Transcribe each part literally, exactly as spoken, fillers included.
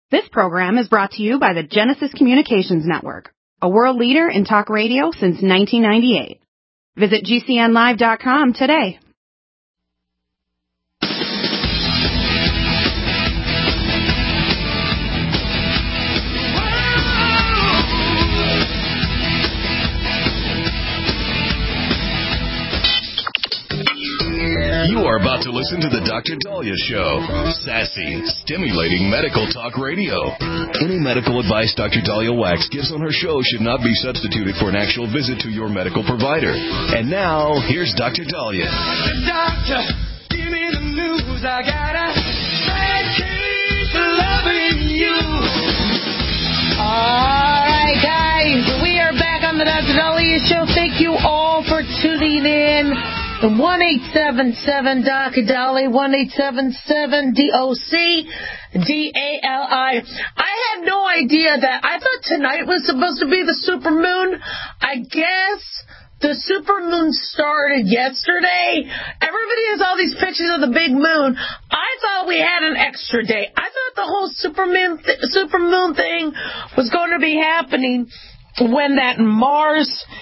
This program is brought to you by the Genesis Communications Network, a world leader in talk radio since nineteen ninety-eight. Visit G C N live dot com today. You are about to listen to the Doctor Dahlia Show. Sassy, stimulating medical talk radio. Any medical advice Doctor Dahlia Wax gives on her show should not be substituted for an actual visit to your medical provider. And now, here's Doctor Dahlia. Doctor, give me the news. I got a bad case of loving you. All right, guys, we are back on the Doctor Dahlia Show. Thank you all for tuning in. one eight seven seven D O C D A L I, one eight seven seven D O C D A L I. I had no idea that. I thought tonight was supposed to be the supermoon. I guess the supermoon started yesterday. Everybody has all these pictures of the big moon. I thought we had an extra day. I thought the whole supermoon, th- supermoon thing was going to be happening when that Mars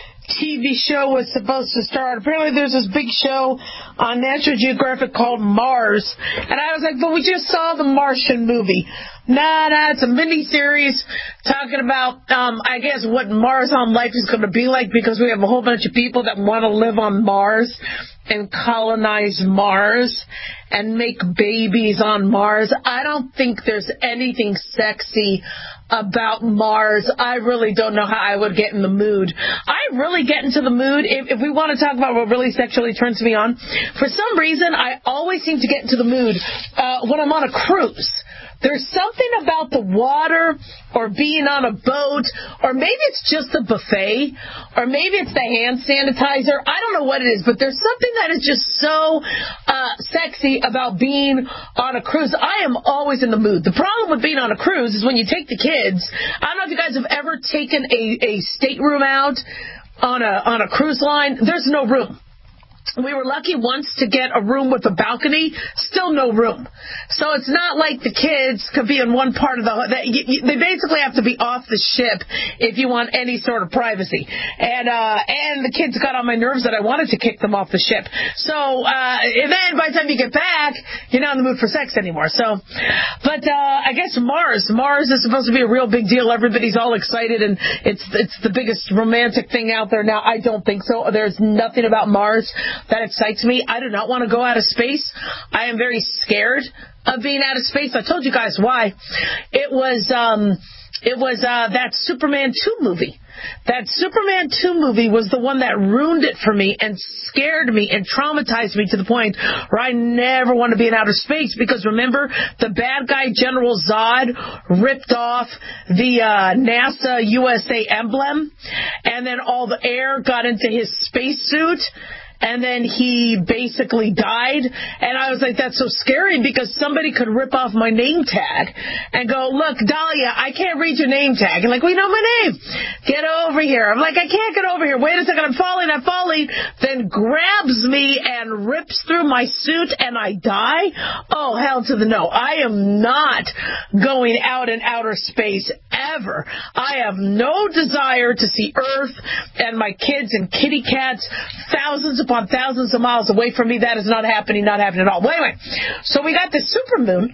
T V show was supposed to start. Apparently there's this big show on National Geographic called Mars. And I was like, but we just saw the Martian movie. Nah, nah, it's a mini-series talking about, um, I guess, what Mars on life is going to be like, because we have a whole bunch of people that want to live on Mars and colonize Mars and make babies on Mars. I don't think there's anything sexy about Mars. I really don't know how I would get in the mood. I really get into the mood, if, if we want to talk about what really sexually turns me on. For some reason, I always seem to get into the mood uh, when I'm on a cruise. There's something about the water or being on a boat, or maybe it's just the buffet, or maybe it's the hand sanitizer. I don't know what it is, but there's something that is just so uh, sexy about being on a cruise. I am always in the mood. The problem with being on a cruise is when you take the kids. I don't know if you guys have ever taken a, a stateroom out on a on a cruise line. There's no room. We were lucky once to get a room with a balcony. Still no room. So it's not like the kids could be in one part of the... They basically have to be off the ship if you want any sort of privacy. And uh, and the kids got on my nerves that I wanted to kick them off the ship. So uh, and then by the time you get back, you're not in the mood for sex anymore. So, But uh, I guess Mars. Mars is supposed to be a real big deal. Everybody's all excited, and it's, it's the biggest romantic thing out there now. I don't think so. There's nothing about Mars that excites me. I do not want to go out of space. I am very scared of being out of space. I told you guys why. It was um, it was uh, that Superman two movie. That Superman two movie was the one that ruined it for me and scared me and traumatized me to the point where I never want to be in outer space, because remember, the bad guy General Zod ripped off the uh, NASA U S A emblem, and then all the air got into his spacesuit. And then he basically died. And I was like, that's so scary, because somebody could rip off my name tag and go, look, Dahlia, I can't read your name tag. And like, we know my name. Get over here. I'm like, I can't get over here. Wait a second. I'm falling. I'm falling. Then grabs me and rips through my suit and I die. Oh, hell to the no. I am not going out in outer space ever. I have no desire to see Earth and my kids and kitty cats thousands of upon thousands of miles away from me. That is not happening, not happening at all. Wait, wait. So we got this supermoon.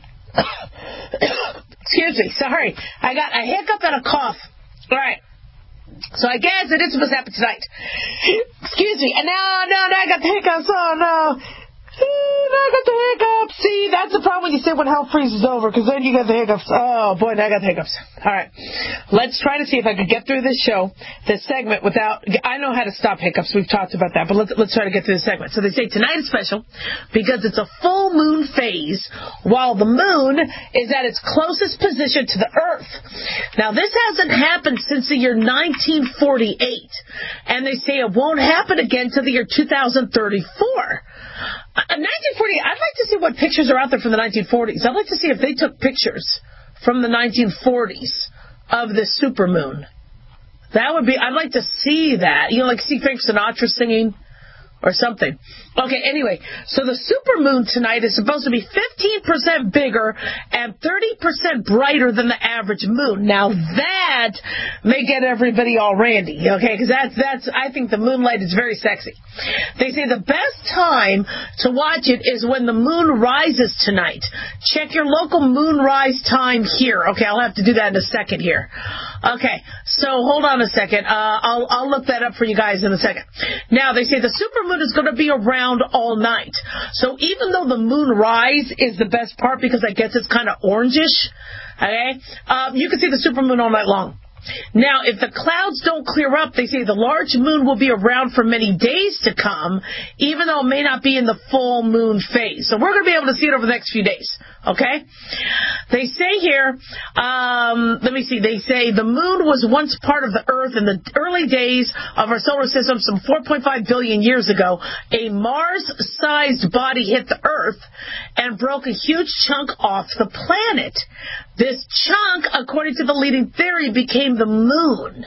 Excuse me, sorry. I got a hiccup and a cough. All right. So I guess it is supposed to happen tonight. Excuse me. And now, now, now I got the hiccups. Oh, no. Now I got the hiccups. See, that's the problem when you say when hell freezes over, because then you got the hiccups. Oh, boy, now I got the hiccups. All right. Let's try to see if I could get through this show, this segment, without... I know how to stop hiccups. We've talked about that, but let's, let's try to get through this segment. So they say tonight is special because it's a full moon phase while the moon is at its closest position to the Earth. Now, this hasn't happened since the year nineteen forty-eight, and they say it won't happen again till the year two thousand thirty-four. Uh, nineteen forty, I'd like to see what pictures are out there from the nineteen forties. I'd like to see if they took pictures from the nineteen forties of the supermoon. That would be, I'd like to see that. You know, like see Frank Sinatra singing or something. Okay, anyway, so the supermoon tonight is supposed to be fifteen percent bigger and thirty percent brighter than the average moon. Now that may get everybody all randy, okay, because that's, that's, I think the moonlight is very sexy. They say the best time to watch it is when the moon rises tonight. Check your local moonrise time here. Okay, I'll have to do that in a second here. Okay, so hold on a second. Uh, I'll, I'll look that up for you guys in a second. Now, they say the supermoon is going to be around all night. So even though the moon rise is the best part because I guess it's kind of orangish, okay, um, you can see the supermoon all night long. Now, if the clouds don't clear up, they say the large moon will be around for many days to come, even though it may not be in the full moon phase. So we're going to be able to see it over the next few days, okay? They say here, um, let me see, they say the moon was once part of the Earth in the early days of our solar system, some four point five billion years ago. A Mars-sized body hit the Earth and broke a huge chunk off the planet. This chunk, according to the leading theory, became the moon.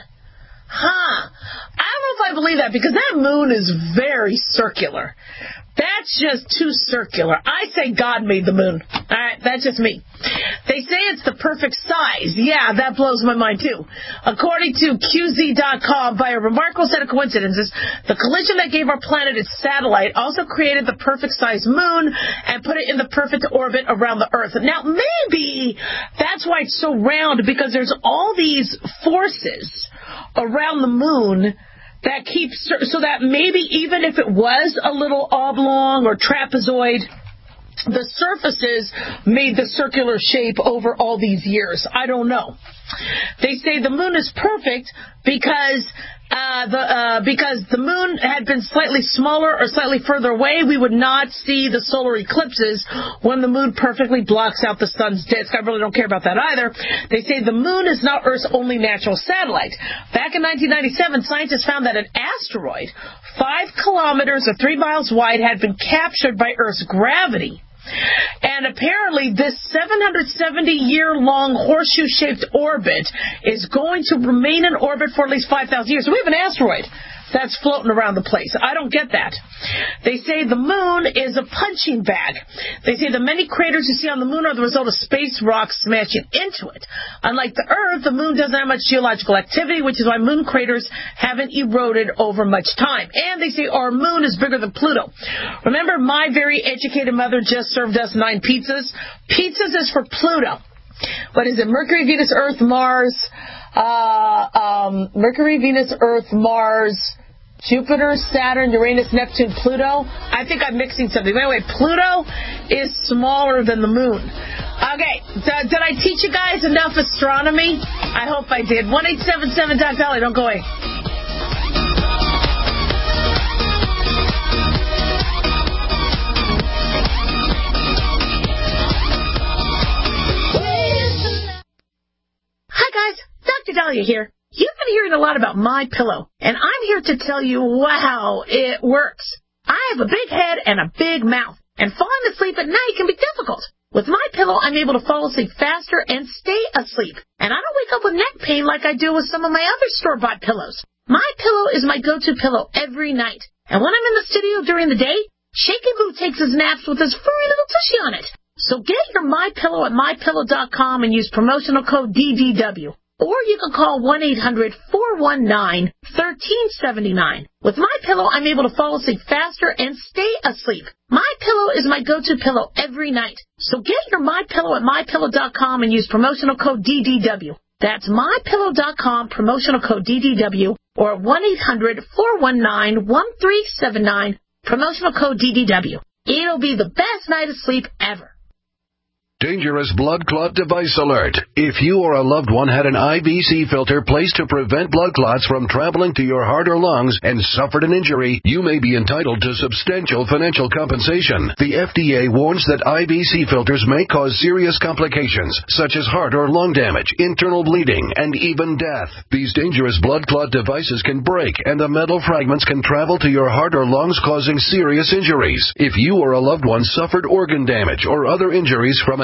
Huh. I don't know if I believe that because that moon is very circular. That's just too circular. I say God made the moon. All right, that's just me. They say it's the perfect size. Yeah, that blows my mind too. According to Q Z dot com, by a remarkable set of coincidences, the collision that gave our planet its satellite also created the perfect size moon and put it in the perfect orbit around the Earth. Now, maybe that's why it's so round, because there's all these forces around the moon that keeps, so that maybe even if it was a little oblong or trapezoid, the surfaces made the circular shape over all these years. I don't know. They say the moon is perfect because uh, the uh, because the moon had been slightly smaller or slightly further away, we would not see the solar eclipses when the moon perfectly blocks out the sun's disk. I really don't care about that either. They say the moon is not Earth's only natural satellite. Back in nineteen ninety-seven, scientists found that an asteroid five kilometers or three miles wide had been captured by Earth's gravity. And apparently this seven hundred seventy year long horseshoe-shaped orbit is going to remain in orbit for at least five thousand years. So we have an asteroid that's floating around the place. I don't get that. They say the moon is a punching bag. They say the many craters you see on the moon are the result of space rocks smashing into it. Unlike the Earth, the moon doesn't have much geological activity, which is why moon craters haven't eroded over much time. And they say our moon is bigger than Pluto. Remember, my very educated mother just served us nine pizzas? Pizzas is for Pluto. What is it? Mercury, Venus, Earth, Mars, uh, um, Mercury, Venus, Earth, Mars, Jupiter, Saturn, Uranus, Neptune, Pluto. I think I'm mixing something. By the way, Pluto is smaller than the moon. Okay, did, did I teach you guys enough astronomy? I hope I did. one eight seven seven Doc Dolly, don't go away. Hi guys, Doctor Dahlia here. You've been hearing a lot about My Pillow, and I'm here to tell you, wow, it works. I have a big head and a big mouth, and falling asleep at night can be difficult. With My Pillow, I'm able to fall asleep faster and stay asleep, and I don't wake up with neck pain like I do with some of my other store-bought pillows. My Pillow is my go-to pillow every night, and when I'm in the studio during the day, Shaky Boo takes his naps with his furry little tushy on it. So get your My Pillow at my pillow dot com and use promotional code D D W. Or you can call one eight hundred four one nine one three seven nine. With My Pillow, I'm able to fall asleep faster and stay asleep. My Pillow is my go-to pillow every night. So get your My Pillow at my pillow dot com and use promotional code D D W. That's my pillow dot com, promotional code D D W, or one eight hundred four one nine one three seven nine, promotional code D D W. It'll be the best night of sleep ever. Dangerous blood clot device alert. If you or a loved one had an I V C filter placed to prevent blood clots from traveling to your heart or lungs and suffered an injury, you may be entitled to substantial financial compensation. The F D A warns that I V C filters may cause serious complications, such as heart or lung damage, internal bleeding, and even death. These dangerous blood clot devices can break, and the metal fragments can travel to your heart or lungs, causing serious injuries. If you or a loved one suffered organ damage or other injuries from an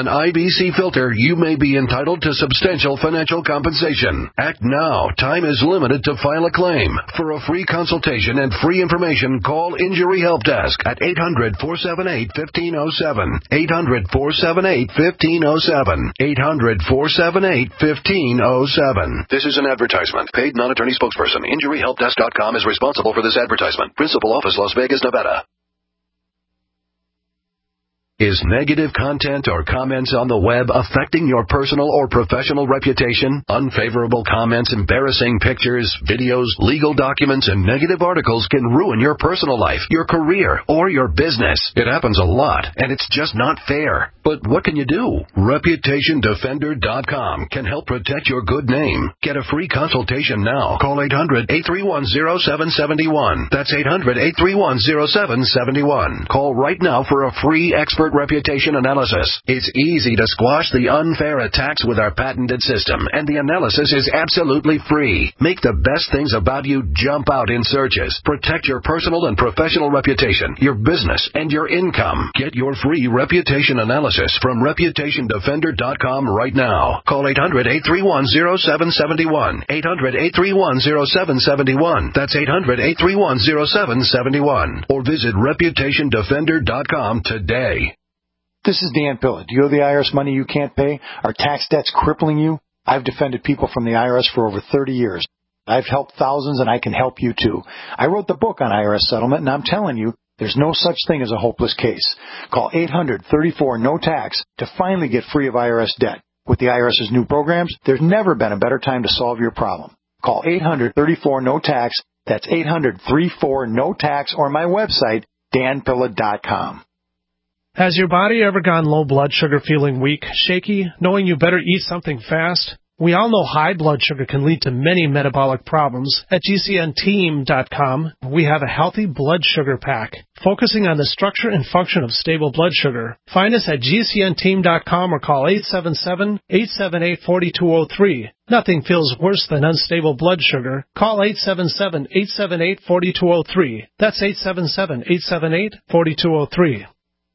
an I B C filter, you may be entitled to substantial financial compensation. Act now. Time is limited to file a claim. For a free consultation and free information, call Injury Help Desk at eight hundred, four seven eight, one five zero seven. eight hundred, four seven eight, one five zero seven. eight hundred, four seven eight, one five zero seven. This is an advertisement. Paid non-attorney spokesperson. Injury Help Desk dot com is responsible for this advertisement. Principal office, Las Vegas, Nevada. Is negative content or comments on the web affecting your personal or professional reputation? Unfavorable comments, embarrassing pictures, videos, legal documents, and negative articles can ruin your personal life, your career, or your business. It happens a lot, and it's just not fair. But what can you do? Reputation Defender dot com can help protect your good name. Get a free consultation now. Call eight hundred, eight three one, zero seven seven one. That's eight hundred, eight three one, zero seven seven one. Call right now for a free expert reputation analysis. It's easy to squash the unfair attacks with our patented system, and the analysis is absolutely free. Make the best things about you jump out in searches. Protect your personal and professional reputation, your business, and your income. Get your free reputation analysis from Reputation Defender dot com right now. Call eight hundred, eight three one, zero seven seven one. eight hundred, eight three one, zero seven seven one. That's eight hundred, eight three one, zero seven seven one. Or visit Reputation Defender dot com today. This is Dan Pilla. Do you owe the I R S money you can't pay? Are tax debts crippling you? I've defended people from the I R S for over thirty years. I've helped thousands, and I can help you too. I wrote the book on I R S settlement, and I'm telling you, there's no such thing as a hopeless case. Call eight hundred, thirty-four, no tax to finally get free of I R S debt. With the IRS's new programs, there's never been a better time to solve your problem. Call eight hundred, thirty-four, no tax. That's eight hundred, thirty-four, no tax, or my website, Dan Pilla dot com. Has your body ever gone low blood sugar, feeling weak, shaky, knowing you better eat something fast? We all know high blood sugar can lead to many metabolic problems. At G C N team dot com, we have a healthy blood sugar pack, focusing on the structure and function of stable blood sugar. Find us at G C N team dot com or call eight seven seven, eight seven eight, four two zero three. Nothing feels worse than unstable blood sugar. Call eight seven seven, eight seven eight, four two zero three. That's eight seven seven, eight seven eight, four two zero three.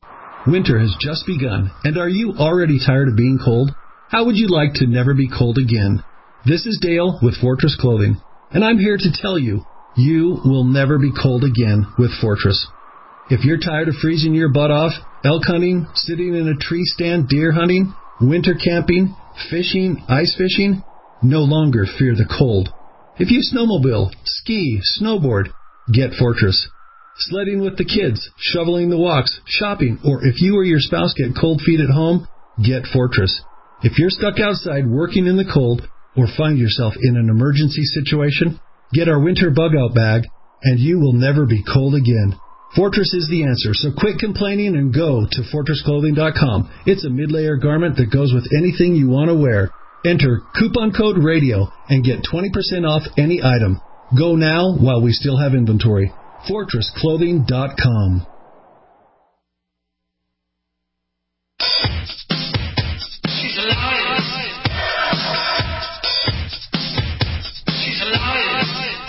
Winter has just begun, and are you already tired of being cold? How would you like to never be cold again? This is Dale with Fortress Clothing, and I'm here to tell you, you will never be cold again with Fortress. If you're tired of freezing your butt off, elk hunting, sitting in a tree stand, deer hunting, winter camping, fishing, ice fishing, no longer fear the cold. If you snowmobile, ski, snowboard, get Fortress. Sledding with the kids, shoveling the walks, shopping, or if you or your spouse get cold feet at home, get Fortress. If you're stuck outside working in the cold or find yourself in an emergency situation, get our winter bug-out bag, and you will never be cold again. Fortress is the answer, so quit complaining and go to Fortress Clothing dot com. It's a mid-layer garment that goes with anything you want to wear. Enter coupon code RADIO and get twenty percent off any item. Go now while we still have inventory. Fortress Clothing dot com. She's alive. She's alive.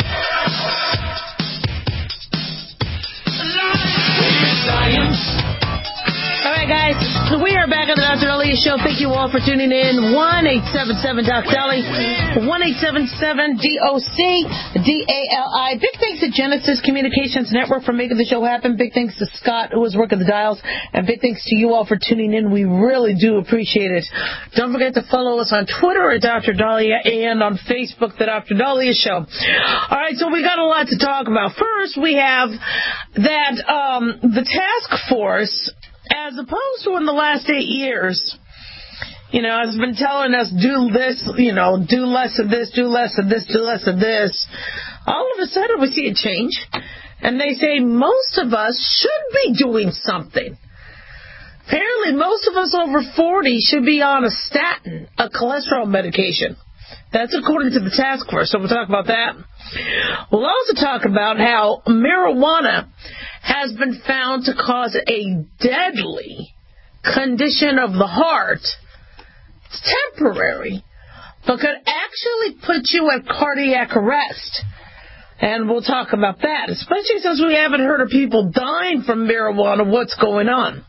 Alive. Science. All right, guys. So we are back on the Doctor Dolly Show. Thank you all for tuning in. one eight seven seven Doc Dolly. one eight seven seven D O C D A L I. Big thanks to Genesis Communications Network for making the show happen. Big thanks to Scott, who was working the dials. And big thanks to you all for tuning in. We really do appreciate it. Don't forget to follow us on Twitter at Doctor Dahlia and on Facebook, The Doctor Dahlia Show. All right, so we got a lot to talk about. First, we have that um, the task force, as opposed to in the last eight years, you know, has been telling us, do this, you know, do less of this, do less of this, do less of this. All of a sudden, we see a change. And they say most of us should be doing something. Apparently, most of us over forty should be on a statin, a cholesterol medication. That's according to the task force, so we'll talk about that. We'll also talk about how marijuana has been found to cause a deadly condition of the heart. It's temporary, but could actually put you at cardiac arrest. And we'll talk about that, especially since we haven't heard of people dying from marijuana. What's going on?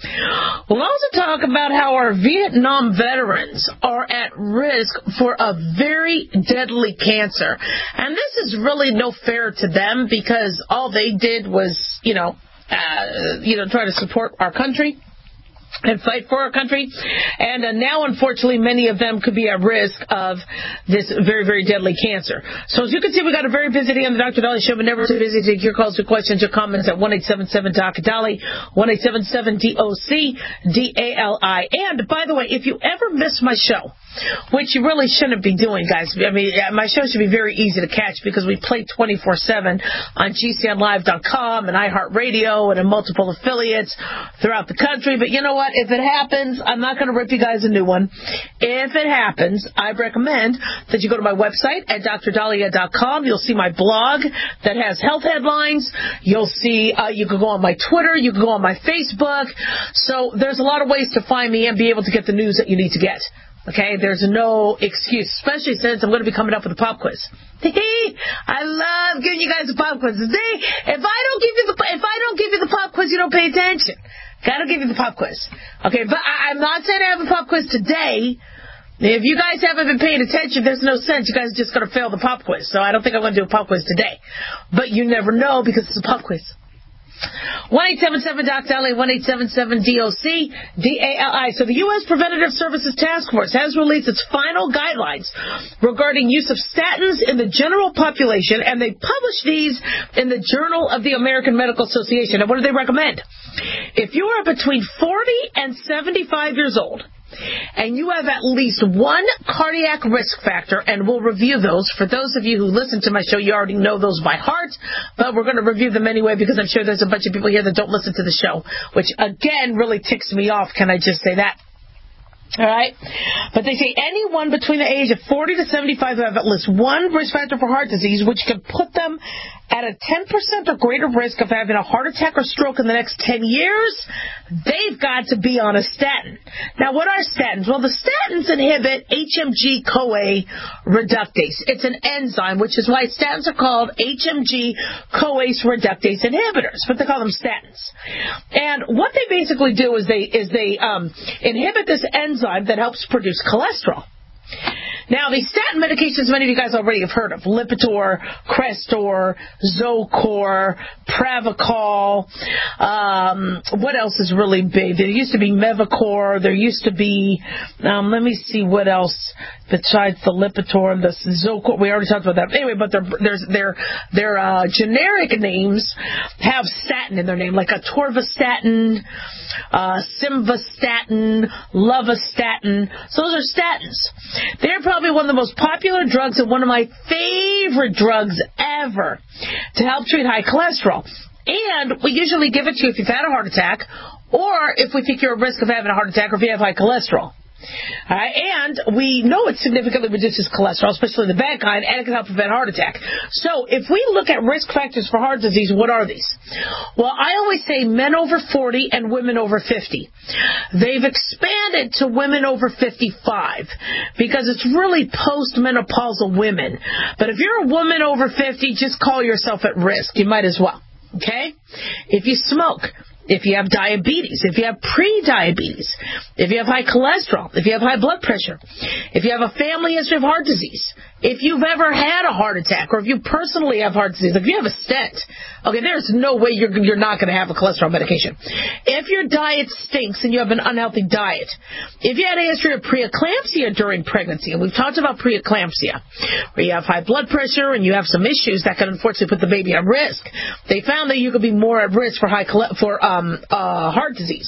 We'll also talk about how our Vietnam veterans are at risk for a very deadly cancer. And this is really no fair to them because all they did was, you know, uh, you know, try to support our country and fight for our country. And uh, now, unfortunately, many of them could be at risk of this very, very deadly cancer. So as you can see, we got a very busy day on the Doctor Dolly Show, but never too busy to take your calls, your questions, your comments at one eight seven seven D O C Dolly, one eight seven seven D O C D A L I. And, by the way, if you ever miss my show, which you really shouldn't be doing, guys. I mean, my show should be very easy to catch because we play twenty-four seven on G C N live dot com and iHeartRadio and in multiple affiliates throughout the country. But you know what? If it happens, I'm not going to rip you guys a new one. If it happens, I recommend that you go to my website at D R Dahlia dot com. You'll see my blog that has health headlines. You'll see, uh, you can go on my Twitter. You can go on my Facebook. So there's a lot of ways to find me and be able to get the news that you need to get. Okay, there's no excuse, especially since I'm going to be coming up with a pop quiz. I love giving you guys a pop quiz. See, if I don't give you the if I don't give you the pop quiz, you don't pay attention. Gotta give you the pop quiz. Okay, but I, I'm not saying I have a pop quiz today. If you guys haven't been paying attention, there's no sense. You guys are just going to fail the pop quiz. So I don't think I'm going to do a pop quiz today. But you never know because it's a pop quiz. one eight seven seven D O C Dolly, one eight seven seven D O C D A L I. So the U S Preventative Services Task Force has released its final guidelines regarding use of statins in the general population, and they published these in the Journal of the American Medical Association. And what do they recommend? If you are between forty and seventy-five years old, and you have at least one cardiac risk factor, and we'll review those. For those of you who listen to my show, you already know those by heart, but we're going to review them anyway because I'm sure there's a bunch of people here that don't listen to the show, which, again, really ticks me off. Can I just say that? All right? But they say anyone between the age of forty to seventy-five who have at least one risk factor for heart disease, which can put them at a ten percent or greater risk of having a heart attack or stroke in the next ten years, they've got to be on a statin. Now, what are statins? Well, the statins inhibit H M G CoA reductase. It's an enzyme, which is why statins are called H M G CoA reductase inhibitors, but they call them statins. And what they basically do is they is they um, inhibit this enzyme that helps produce cholesterol. Now, these statin medications, many of you guys already have heard of: Lipitor, Crestor, Zocor, Pravachol. Um, what else is really big? There used to be Mevacor. There used to be, um, let me see what else besides the Lipitor and the Zocor. We already talked about that. Anyway, but their there's their their uh, generic names have statin in their name, like atorvastatin, uh, simvastatin, lovastatin. So those are statins. They're probably one of the most popular drugs and one of my favorite drugs ever to help treat high cholesterol. And we usually give it to you if you've had a heart attack, or if we think you're at risk of having a heart attack, or if you have high cholesterol. All right, and we know it significantly reduces cholesterol, especially the bad kind, and it can help prevent heart attack. So if we look at risk factors for heart disease, what are these? Well, I always say men over forty and women over fifty. They've expanded to women over fifty-five because it's really post-menopausal women. But if you're a woman over fifty, just call yourself at risk. You might as well. Okay? If you smoke, if you have diabetes, if you have pre-diabetes, if you have high cholesterol, if you have high blood pressure, if you have a family history of heart disease, if you've ever had a heart attack, or if you personally have heart disease, if you have a stent, okay, there's no way you're, you're not going to have a cholesterol medication. If your diet stinks and you have an unhealthy diet, if you had a history of preeclampsia during pregnancy, and we've talked about preeclampsia, where you have high blood pressure and you have some issues that can unfortunately put the baby at risk, they found that you could be more at risk for high for um, uh, heart disease.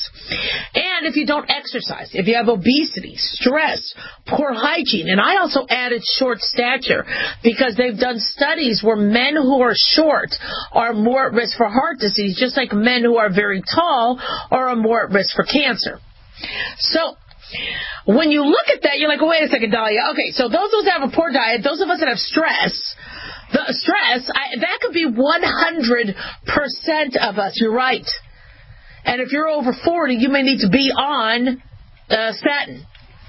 And if you don't exercise, if you have obesity, stress, poor hygiene, and I also added short stature because they've done studies where men who are short are more at risk for heart disease, just like men who are very tall are more at risk for cancer. So when you look at that, you're like, oh, wait a second, Dahlia. Okay, so those of us that have a poor diet, those of us that have stress, the stress, I, that could be one hundred percent of us. You're right. And if you're over forty, you may need to be on uh, statin.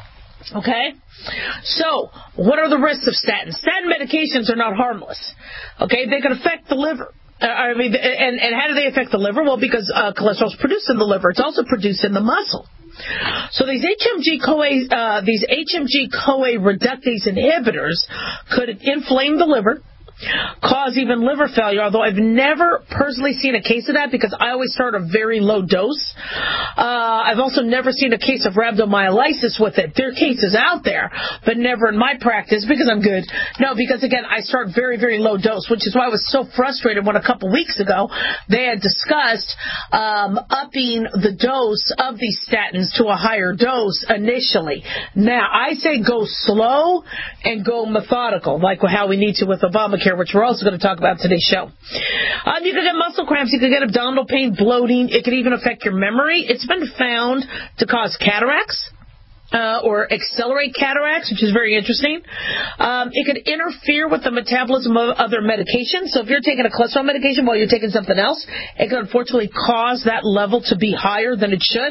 Okay? So, what are the risks of statins? Statin medications are not harmless. Okay? They can affect the liver. Uh, I mean, and, and how do they affect the liver? Well, because uh, cholesterol is produced in the liver. It's also produced in the muscle. So these H M G-CoA, uh, these H M G-CoA reductase inhibitors could inflame the liver, cause even liver failure, although I've never personally seen a case of that because I always start a very low dose. Uh, I've also never seen a case of rhabdomyolysis with it. There are cases out there, but never in my practice because I'm good. No, because again, I start very, very low dose, which is why I was so frustrated when a couple weeks ago they had discussed um, upping the dose of these statins to a higher dose initially. Now, I say go slow and go methodical, like how we need to with Obamacare, which we're also going to talk about today's show. Um, you can get muscle cramps, you can get abdominal pain, bloating. It can even affect your memory. It's been found to cause cataracts. Uh, or accelerate cataracts, which is very interesting. Um, it could interfere with the metabolism of other medications. So if you're taking a cholesterol medication while you're taking something else, it can unfortunately cause that level to be higher than it should.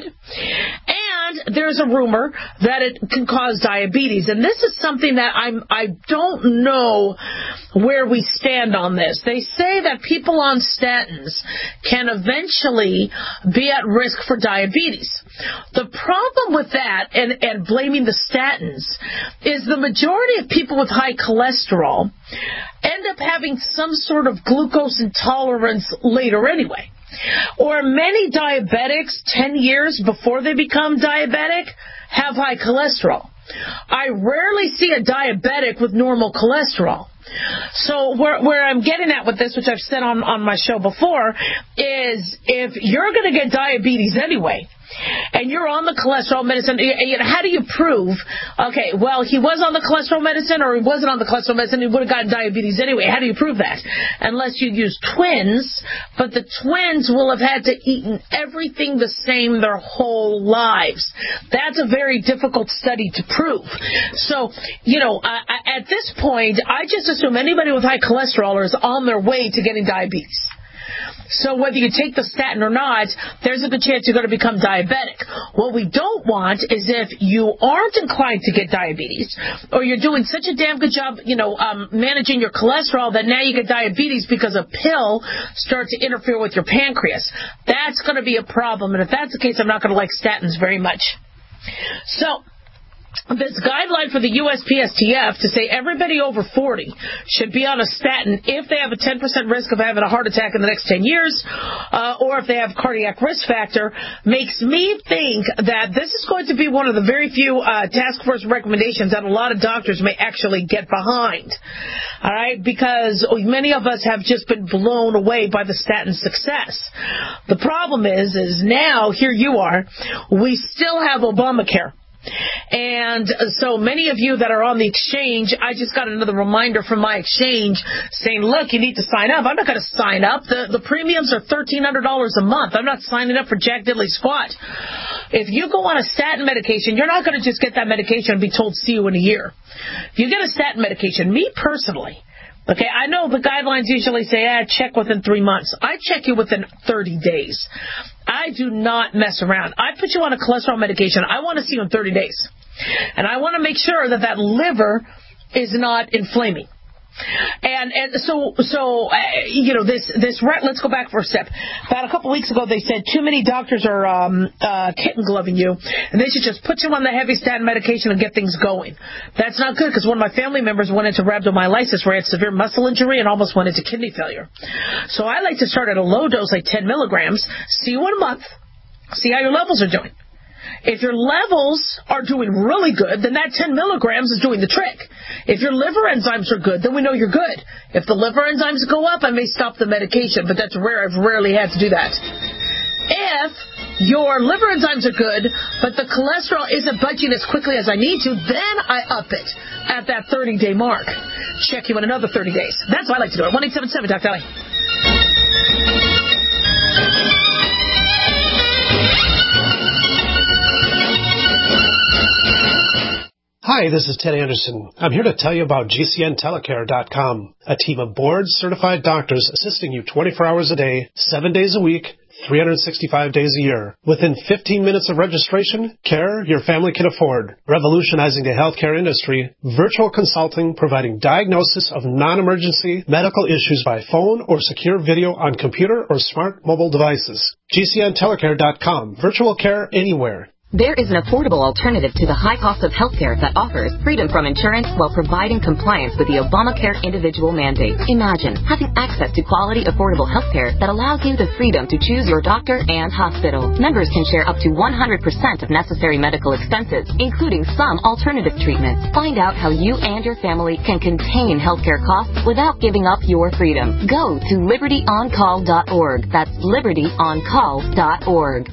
And there's a rumor that it can cause diabetes. And this is something that I'm, I don't know where we stand on this. They say that people on statins can eventually be at risk for diabetes. The problem with that, and and blaming the statins, is the majority of people with high cholesterol end up having some sort of glucose intolerance later anyway. Or many diabetics, ten years before they become diabetic, have high cholesterol. I rarely see a diabetic with normal cholesterol. So where, where I'm getting at with this, which I've said on, on my show before, is if you're going to get diabetes anyway, and you're on the cholesterol medicine, how do you prove, okay, well, he was on the cholesterol medicine or he wasn't on the cholesterol medicine, he would have gotten diabetes anyway. How do you prove that? Unless you use twins, but the twins will have had to eat everything the same their whole lives. That's a very difficult study to prove. So, you know, uh, at this point, I just assume anybody with high cholesterol is on their way to getting diabetes. So whether you take the statin or not, there's a good chance you're going to become diabetic. What we don't want is if you aren't inclined to get diabetes, or you're doing such a damn good job, you know, um, managing your cholesterol that now you get diabetes because a pill starts to interfere with your pancreas. That's going to be a problem. And if that's the case, I'm not going to like statins very much. So this guideline for the U S P S T F to say everybody over forty should be on a statin if they have a ten percent risk of having a heart attack in the next ten years, uh, or if they have cardiac risk factor, makes me think that this is going to be one of the very few uh, task force recommendations that a lot of doctors may actually get behind. All right, because many of us have just been blown away by the statin success. The problem is, is now here you are, we still have Obamacare. And so many of you that are on the exchange, I just got another reminder from my exchange saying, look, you need to sign up. I'm not going to sign up. The, the premiums are thirteen hundred dollars a month. I'm not signing up for Jack Diddley Squat. If you go on a statin medication, you're not going to just get that medication and be told, see you in a year. If you get a statin medication, me personally, okay, I know the guidelines usually say, ah, check within three months. I check you within thirty days. I do not mess around. I put you on a cholesterol medication. I want to see you in thirty days. And I want to make sure that that liver is not inflaming. And and so, so uh, you know, this, this let's go back for a step. About a couple weeks ago, they said too many doctors are um, uh, kitten gloving you, and they should just put you on the heavy statin medication and get things going. That's not good, because one of my family members went into rhabdomyolysis where he had severe muscle injury and almost went into kidney failure. So I like to start at a low dose, like ten milligrams, see you in a month, see how your levels are doing. If your levels are doing really good, then that ten milligrams is doing the trick. If your liver enzymes are good, then we know you're good. If the liver enzymes go up, I may stop the medication, but that's rare. I've rarely had to do that. If your liver enzymes are good, but the cholesterol isn't budging as quickly as I need to, then I up it at that thirty-day mark. Check you in another thirty days. That's what I like to do. one eight seven seven, Doctor Ali. Hi, this is Ted Anderson. I'm here to tell you about G C N telecare dot com, a team of board-certified doctors assisting you twenty-four hours a day, seven days a week, three hundred sixty-five days a year. Within fifteen minutes of registration, care your family can afford. Revolutionizing the healthcare industry, virtual consulting providing diagnosis of non-emergency medical issues by phone or secure video on computer or smart mobile devices. G C N telecare dot com. Virtual care anywhere. There is an affordable alternative to the high cost of healthcare that offers freedom from insurance while providing compliance with the Obamacare individual mandate. Imagine having access to quality, affordable healthcare that allows you the freedom to choose your doctor and hospital. Members can share up to one hundred percent of necessary medical expenses, including some alternative treatments. Find out how you and your family can contain healthcare costs without giving up your freedom. Go to liberty on call dot org. That's liberty on call dot org.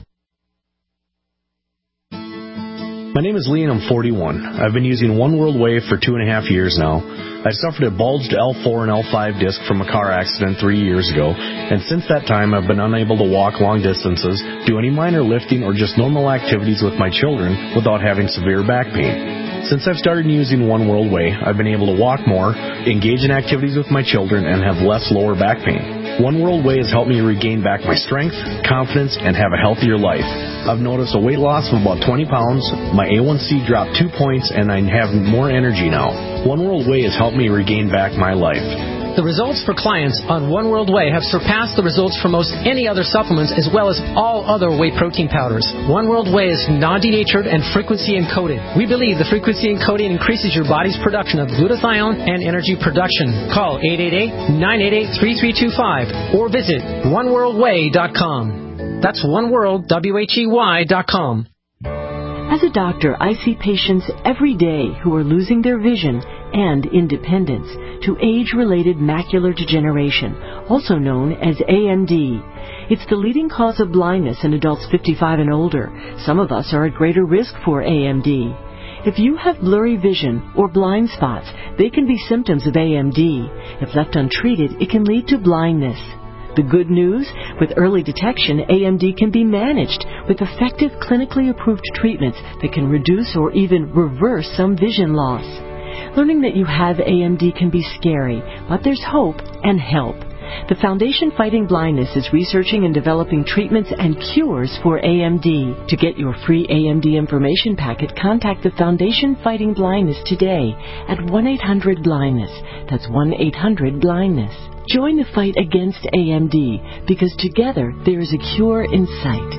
My name is Lee and I'm forty-one. I've been using One World Wave for two and a half years now. I suffered a bulged L four and L five disc from a car accident three years ago, and since that time I've been unable to walk long distances, do any minor lifting, or just normal activities with my children without having severe back pain. Since I've started using One World Way, I've been able to walk more, engage in activities with my children, and have less lower back pain. One World Way has helped me regain back my strength, confidence, and have a healthier life. I've noticed a weight loss of about twenty pounds, my A one C dropped two points, and I have more energy now. One World Way has helped me regain back my life. The results for clients on One World Way have surpassed the results for most any other supplements, as well as all other whey protein powders. One World Way is non-denatured and frequency encoded. We believe the frequency encoding increases your body's production of glutathione and energy production. Call eight eight eight, nine eight eight, three three two five or visit one world way dot com. That's one world, W H E Y dot com. As a doctor, I see patients every day who are losing their vision and independence to age-related macular degeneration, also known as A M D. It's the leading cause of blindness in adults fifty-five and older. Some of us are at greater risk for A M D. If you have blurry vision or blind spots, they can be symptoms of A M D. If left untreated, it can lead to blindness. The good news, with early detection, A M D can be managed with effective clinically approved treatments that can reduce or even reverse some vision loss. Learning that you have A M D can be scary, but there's hope and help. The Foundation Fighting Blindness is researching and developing treatments and cures for A M D. To get your free A M D information packet, contact the Foundation Fighting Blindness today at one eight hundred blindness. That's one eight hundred blindness. Join the fight against A M D, because together there is a cure in sight.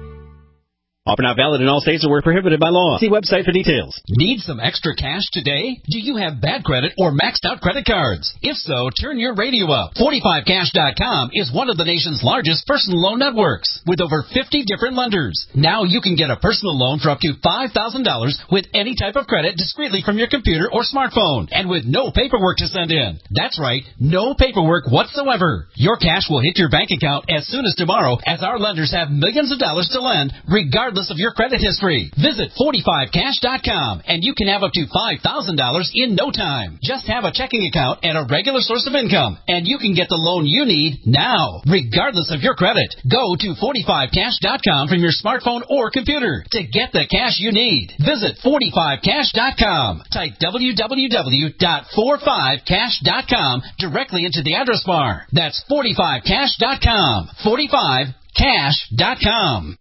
Offer not valid in all states or where prohibited by law. See website for details. Need some extra cash today? Do you have bad credit or maxed out credit cards? If so, turn your radio up. forty-five cash dot com is one of the nation's largest personal loan networks with over fifty different lenders. Now you can get a personal loan for up to five thousand dollars with any type of credit discreetly from your computer or smartphone and with no paperwork to send in. That's right, no paperwork whatsoever. Your cash will hit your bank account as soon as tomorrow, as our lenders have millions of dollars to lend regardless of your credit history. Visit forty-five cash dot com and you can have up to five thousand dollars in no time. Just have a checking account and a regular source of income, and you can get the loan you need now, regardless of your credit. Go to forty-five cash dot com from your smartphone or computer to get the cash you need. Visit forty-five cash dot com. Type w w w dot forty-five cash dot com directly into the address bar. That's forty-five cash dot com. forty-five cash dot com.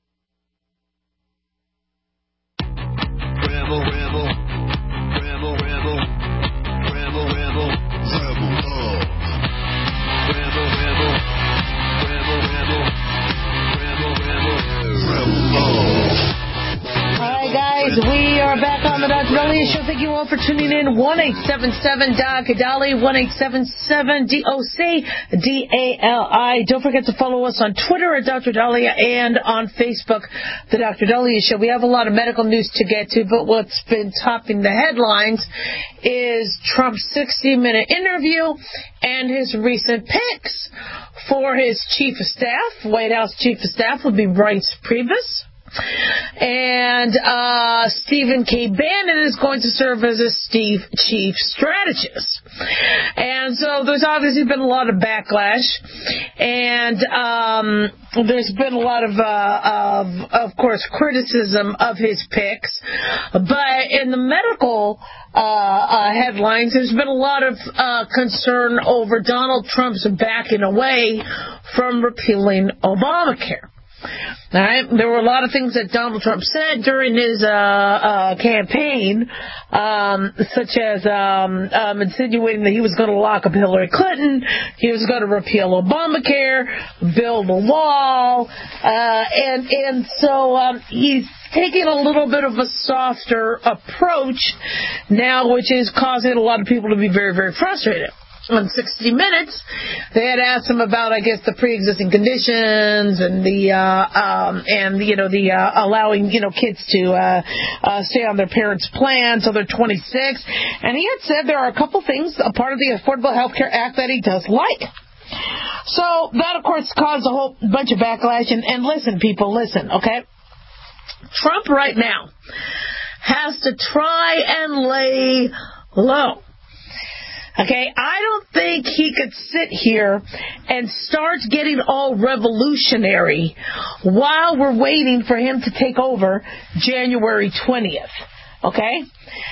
Rebel, rebel, rebel, rebel, rebel, rebel, rebel love. Rebel, rebel, rebel, rebel, rebel, rebel, rebel love. All right, guys, we are back on the Doctor Daliah Show. Thank you all for tuning in. one eight seven seven Doc Dali, one eight seven seven D O C D A L I. Don't forget to follow us on Twitter at Doctor Daliah and on Facebook, The Doctor Daliah Show. We have a lot of medical news to get to, but what's been topping the headlines is Trump's sixty-minute interview and his recent picks for his chief of staff. White House chief of staff will be Bryce Priebus. And uh, Stephen K. Bannon is going to serve as a Steve chief strategist. And so there's obviously been a lot of backlash. And um, there's been a lot of, uh, of, of course, criticism of his picks. But in the medical uh, uh, headlines, there's been a lot of uh, concern over Donald Trump's backing away from repealing Obamacare. All right. There were a lot of things that Donald Trump said during his uh, uh, campaign, um, such as um, um, insinuating that he was going to lock up Hillary Clinton, he was going to repeal Obamacare, build a wall, uh, and and so um, he's taking a little bit of a softer approach now, which is causing a lot of people to be very, very frustrated. On sixty minutes, they had asked him about, I guess, the pre-existing conditions and the, uh, um, and, you know, the, uh, allowing, you know, kids to, uh, uh, stay on their parents' plan until they're twenty-six. And he had said there are a couple things, a part of the Affordable Health Care Act that he does like. So that, of course, caused a whole bunch of backlash. And, and listen, people, listen, okay? Trump right now has to try and lay low. Okay, I don't think he could sit here and start getting all revolutionary while we're waiting for him to take over January twentieth. Okay?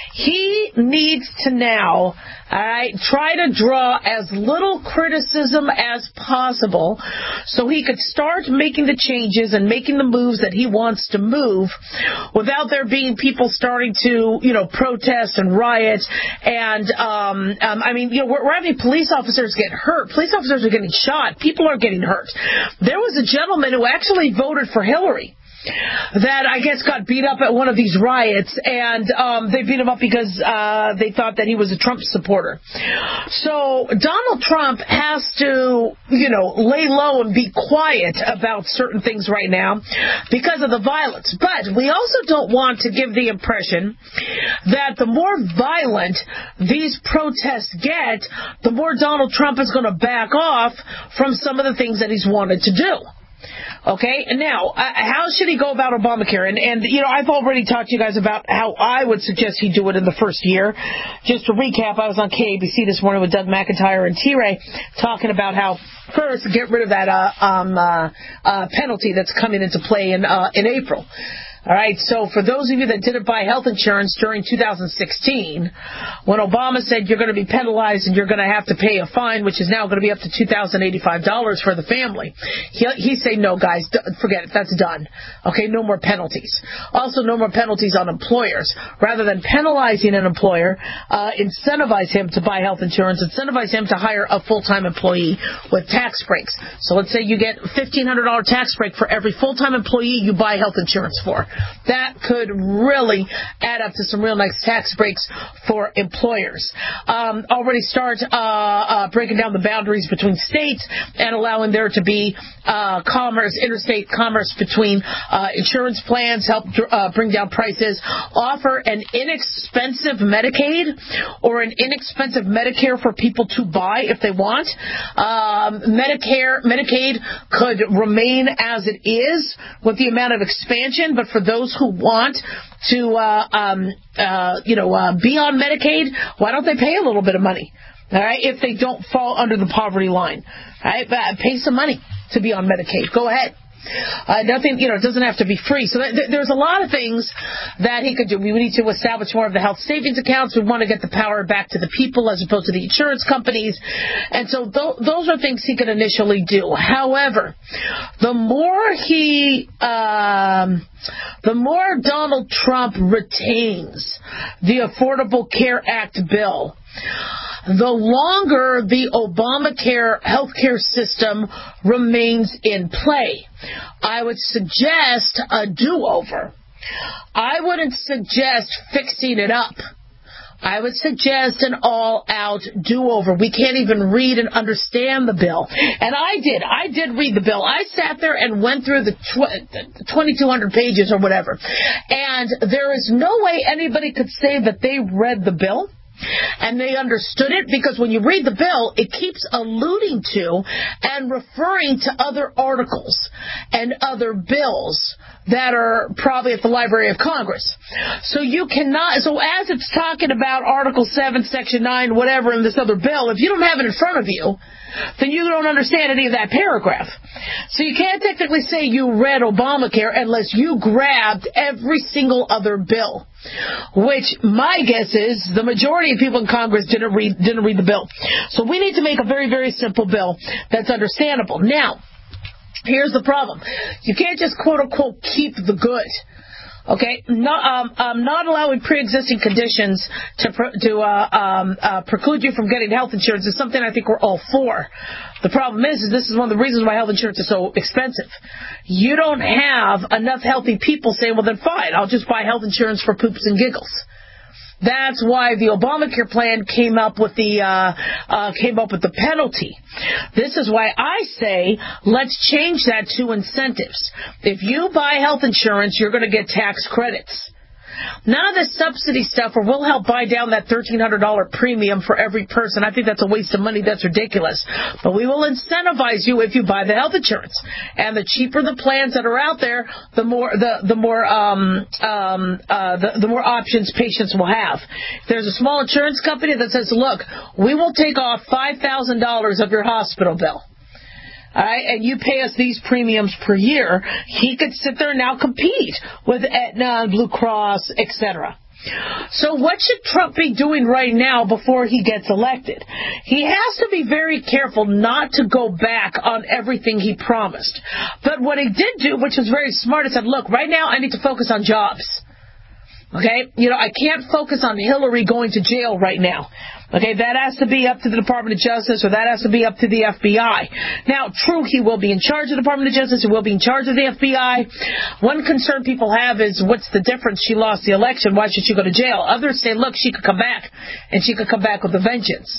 He needs to now, all right, try to draw as little criticism as possible so he could start making the changes and making the moves that he wants to move without there being people starting to, you know, protest and riot. And, um, um I mean, you know, we're, we're having police officers get hurt. Police officers are getting shot. People are getting hurt. There was a gentleman who actually voted for Hillary that I guess got beat up at one of these riots, and um, they beat him up because uh, they thought that he was a Trump supporter. So Donald Trump has to, you know, lay low and be quiet about certain things right now because of the violence. But we also don't want to give the impression that the more violent these protests get, the more Donald Trump is going to back off from some of the things that he's wanted to do. Okay, and now, uh, how should he go about Obamacare? And, and, you know, I've already talked to you guys about how I would suggest he do it in the first year. Just to recap, I was on K A B C this morning with Doug McIntyre and T-Ray talking about how, first, get rid of that uh, um, uh, uh, penalty that's coming into play in uh, in April. All right, so for those of you that didn't buy health insurance during two thousand sixteen, when Obama said you're going to be penalized and you're going to have to pay a fine, which is now going to be up to two thousand eighty-five dollars for the family, he, he said, no, guys, forget it, that's done. Okay, no more penalties. Also, no more penalties on employers. Rather than penalizing an employer, uh, incentivize him to buy health insurance, incentivize him to hire a full-time employee with tax breaks. So let's say you get fifteen hundred dollars tax break for every full-time employee you buy health insurance for. That could really add up to some real nice tax breaks for employers. Um, already start uh, uh, breaking down the boundaries between states and allowing there to be uh, commerce, interstate commerce between uh, insurance plans, help uh, bring down prices, offer an inexpensive Medicaid or an inexpensive Medicare for people to buy if they want. Um, Medicare, Medicaid could remain as it is with the amount of expansion, but for those who want to, uh, um, uh, you know, uh, be on Medicaid, why don't they pay a little bit of money? All right, if they don't fall under the poverty line, all right, but pay some money to be on Medicaid. Go ahead. Uh, nothing, you know, it doesn't have to be free. So th- there's a lot of things that he could do. We need to establish more of the health savings accounts. We want to get the power back to the people as opposed to the insurance companies. And so th- those are things he could initially do. However, the more he, um, the more Donald Trump retains the Affordable Care Act bill, the longer the Obamacare healthcare system remains in play. I would suggest a do-over. I wouldn't suggest fixing it up. I would suggest an all-out do-over. We can't even read and understand the bill. And I did. I did read the bill. I sat there and went through the tw- twenty-two hundred pages or whatever. And there is no way anybody could say that they read the bill And they understood it because when you read the bill, it keeps alluding to and referring to other articles and other bills that are probably at the Library of Congress. So you cannot, so as it's talking about Article seven, Section nine, whatever in this other bill, if you don't have it in front of you, then you don't understand any of that paragraph. So you can't technically say you read Obamacare unless you grabbed every single other bill, which my guess is the majority of people in Congress didn't read, didn't read the bill. So we need to make a very, very simple bill that's understandable. Now, here's the problem. You can't just quote-unquote keep the good. Okay, not, um, um, not allowing pre-existing conditions to pre- to uh, um, uh, preclude you from getting health insurance is something I think we're all for. The problem is, is this is one of the reasons why health insurance is so expensive. You don't have enough healthy people saying, well, then fine, I'll just buy health insurance for poops and giggles. That's why the Obamacare plan came up with the uh, uh, came up with the penalty. This is why I say let's change that to incentives. If you buy health insurance, you're going to get tax credits. None of this subsidy stuff where we'll help buy down that thirteen hundred dollars premium for every person. I think that's a waste of money. That's ridiculous. But we will incentivize you if you buy the health insurance. And the cheaper the plans that are out there, the more the the more um um uh the, the more options patients will have. If there's a small insurance company that says, look, we will take off five thousand dollars of your hospital bill. All right, and you pay us these premiums per year, he could sit there and now compete with Aetna, Blue Cross, et cetera. So what should Trump be doing right now before he gets elected? He has to be very careful not to go back on everything he promised. But what he did do, which was very smart, he said, look, right now I need to focus on jobs. Okay, you know, I can't focus on Hillary going to jail right now. Okay, that has to be up to the Department of Justice, or that has to be up to the F B I. Now, true, he will be in charge of the Department of Justice, he will be in charge of the F B I. One concern people have is, what's the difference? She lost the election, why should she go to jail? Others say, look, she could come back, and she could come back with a vengeance.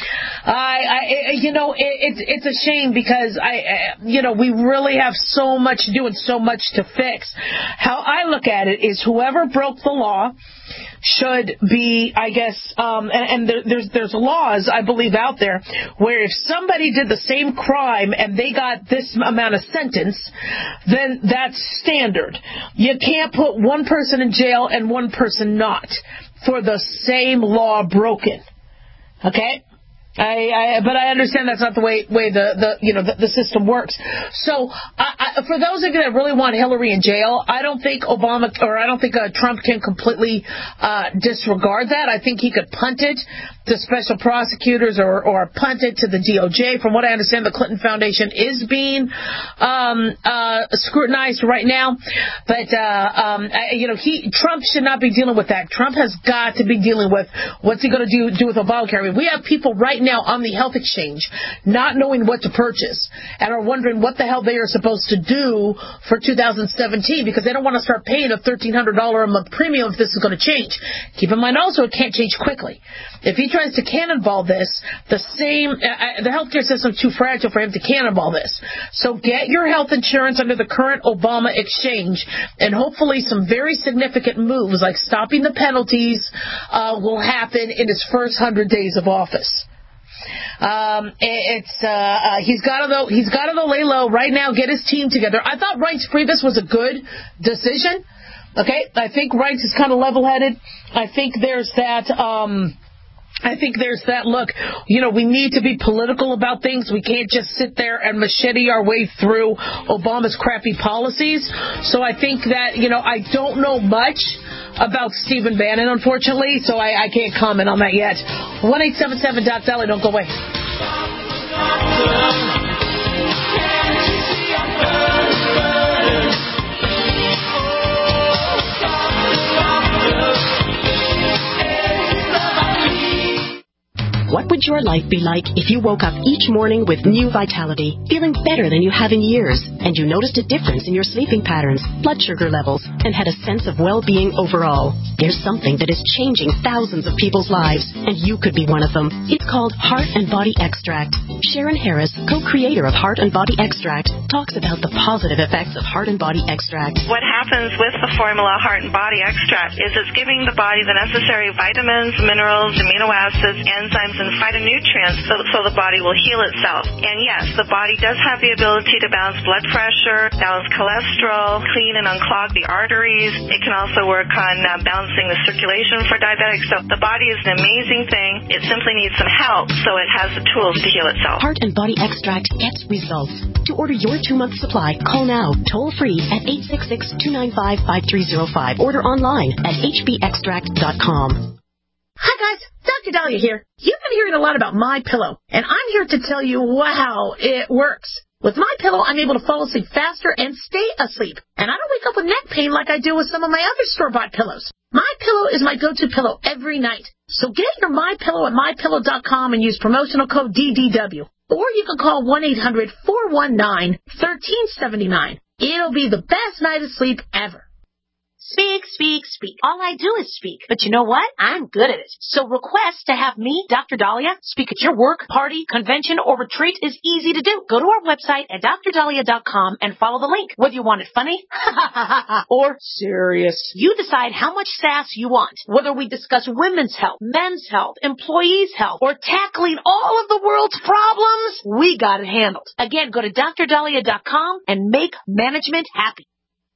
I, I you know, it, it's it's a shame because, I, you know, we really have so much to do and so much to fix. How I look at it is whoever broke the law should be, I guess, um, and, and there, there's there's laws, I believe, out there where if somebody did the same crime and they got this amount of sentence, then that's standard. You can't put one person in jail and one person not for the same law broken. Okay? I, I, but I understand that's not the way, way the, the, you know, the, the system works. So, I, I, for those of you that really want Hillary in jail, I don't think Obama, or I don't think uh, Trump can completely, uh, disregard that. I think he could punt it to special prosecutors or, or punt it to the D O J. From what I understand, the Clinton Foundation is being, um, uh, scrutinized right now. But, uh, um, I, you know, he, Trump should not be dealing with that. Trump has got to be dealing with what's he going to do, do with Obamacare. I mean, we have people right now now on the health exchange not knowing what to purchase and are wondering what the hell they are supposed to do for two thousand seventeen because they don't want to start paying a thirteen hundred dollars a month premium if this is going to change. Keep in mind also it can't change quickly. If he tries to cannonball this, the same uh, the healthcare system is too fragile for him to cannonball this. So get your health insurance under the current Obama exchange, and hopefully some very significant moves like stopping the penalties uh, will happen in his first hundred days of office. Um, it's uh, uh, he's got to he's got to lay low right now. Get his team together. I thought Reince Priebus was a good decision. Okay, I think Reince is kind of level-headed. I think there's that. Um, I think there's that look, you know, we need to be political about things. We can't just sit there and machete our way through Obama's crappy policies. So I think that, you know, I don't know much about Stephen Bannon, unfortunately, so I, I can't comment on that yet. one eight seven seven Doc Dolly, don't go away. What would your life be like if you woke up each morning with new vitality, feeling better than you have in years, and you noticed a difference in your sleeping patterns, blood sugar levels, and had a sense of well-being overall? There's something that is changing thousands of people's lives, and you could be one of them. It's called Heart and Body Extract. Sharon Harris, co-creator of Heart and Body Extract, talks about the positive effects of Heart and Body Extract. What happens with the formula Heart and Body Extract is it's giving the body the necessary vitamins, minerals, amino acids, enzymes, and phytonutrients so, so the body will heal itself. And yes, the body does have the ability to balance blood pressure, balance cholesterol, clean and unclog the arteries. It can also work on uh, balancing the circulation for diabetics. So the body is an amazing thing. It simply needs some help, so it has the tools to heal itself. Heart and Body Extract gets results. To order your two-month supply, call now, toll-free at eight six six, two nine five, five three zero five. Order online at h b extract dot com. Hi guys, Doctor Dahlia here. You've been hearing a lot about MyPillow, and I'm here to tell you, wow, it works. With MyPillow, I'm able to fall asleep faster and stay asleep, and I don't wake up with neck pain like I do with some of my other store-bought pillows. MyPillow is my go-to pillow every night. So get your MyPillow at my pillow dot com and use promotional code D D W. Or you can call one eight hundred, four one nine, one three seven nine. It'll be the best night of sleep ever. Speak, speak, speak. All I do is speak. But you know what? I'm good at it. So request to have me, Doctor Dahlia, speak at your work, party, convention, or retreat is easy to do. Go to our website at dr dahlia dot com and follow the link. Whether you want it funny or serious, you decide how much sass you want. Whether we discuss women's health, men's health, employees' health, or tackling all of the world's problems, we got it handled. Again, go to dr dahlia dot com and make management happy.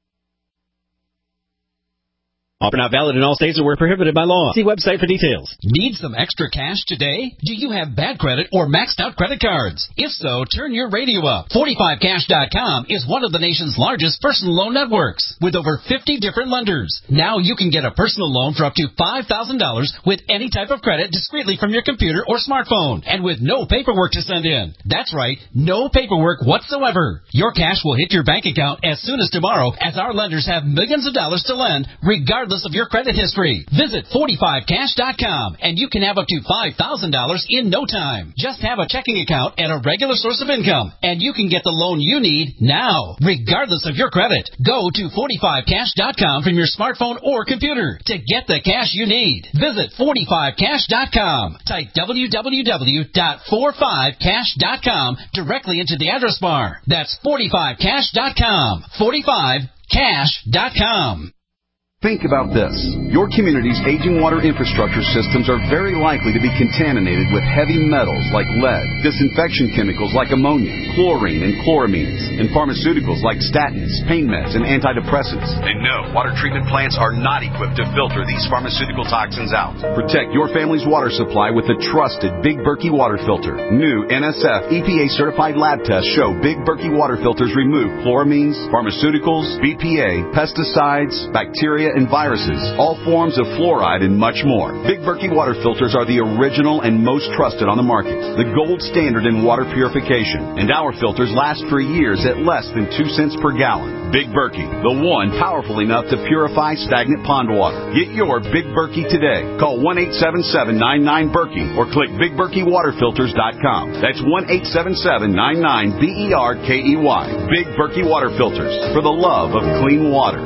Offer not valid in all states or where prohibited by law. See website for details. Need some extra cash today? Do you have bad credit or maxed out credit cards? If so, turn your radio up. forty-five cash dot com is one of the nation's largest personal loan networks with over fifty different lenders. Now you can get a personal loan for up to five thousand dollars with any type of credit discreetly from your computer or smartphone and with no paperwork to send in. That's right, no paperwork whatsoever. Your cash will hit your bank account as soon as tomorrow as our lenders have millions of dollars to lend regardless of your credit history. Visit forty-five cash dot com and you can have up to five thousand dollars in no time. Just have a checking account and a regular source of income and you can get the loan you need now, regardless of your credit. Go to forty-five cash dot com from your smartphone or computer to get the cash you need. Visit forty-five cash dot com. Type w w w dot forty-five cash dot com directly into the address bar. That's forty-five cash dot com. forty-five cash dot com. Think about this. Your community's aging water infrastructure systems are very likely to be contaminated with heavy metals like lead, disinfection chemicals like ammonia, chlorine and chloramines, and pharmaceuticals like statins, pain meds, and antidepressants. And no, water treatment plants are not equipped to filter these pharmaceutical toxins out. Protect your family's water supply with the trusted Big Berkey water filter. New N S F E P A-certified lab tests show Big Berkey water filters remove chloramines, pharmaceuticals, B P A, pesticides, bacteria, and viruses, all forms of fluoride, and much more. Big Berkey water filters are the original and most trusted on the market, the gold standard in water purification, and our filters last for years at less than two cents per gallon. Big Berkey, the one powerful enough to purify stagnant pond water. Get your Big Berkey today. Call one eight seven seven, nine nine, Berkey or click big berkey water filters dot com. That's one eight seven seven, nine nine, B E R K E Y. Big Berkey water filters, for the love of clean water.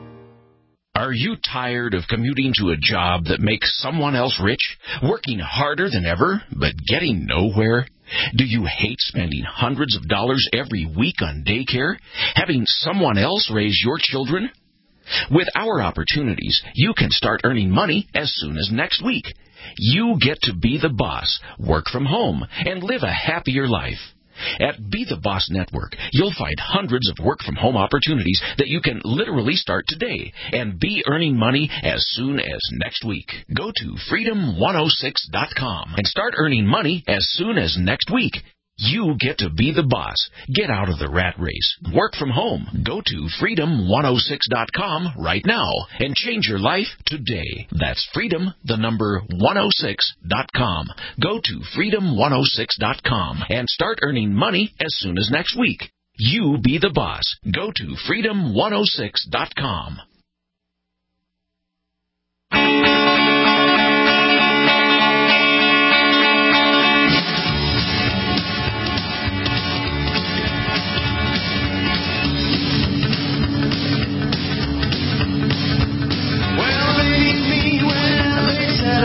Are you tired of commuting to a job that makes someone else rich, working harder than ever, but getting nowhere? Do you hate spending hundreds of dollars every week on daycare, having someone else raise your children? With our opportunities, you can start earning money as soon as next week. You get to be the boss, work from home, and live a happier life. At Be the Boss Network, you'll find hundreds of work-from-home opportunities that you can literally start today and be earning money as soon as next week. Go to freedom one oh six dot com and start earning money as soon as next week. You get to be the boss. Get out of the rat race. Work from home. Go to freedom one oh six dot com right now and change your life today. That's freedom, the number one oh six dot com. Go to freedom one oh six dot com and start earning money as soon as next week. You be the boss. Go to freedom one oh six dot com.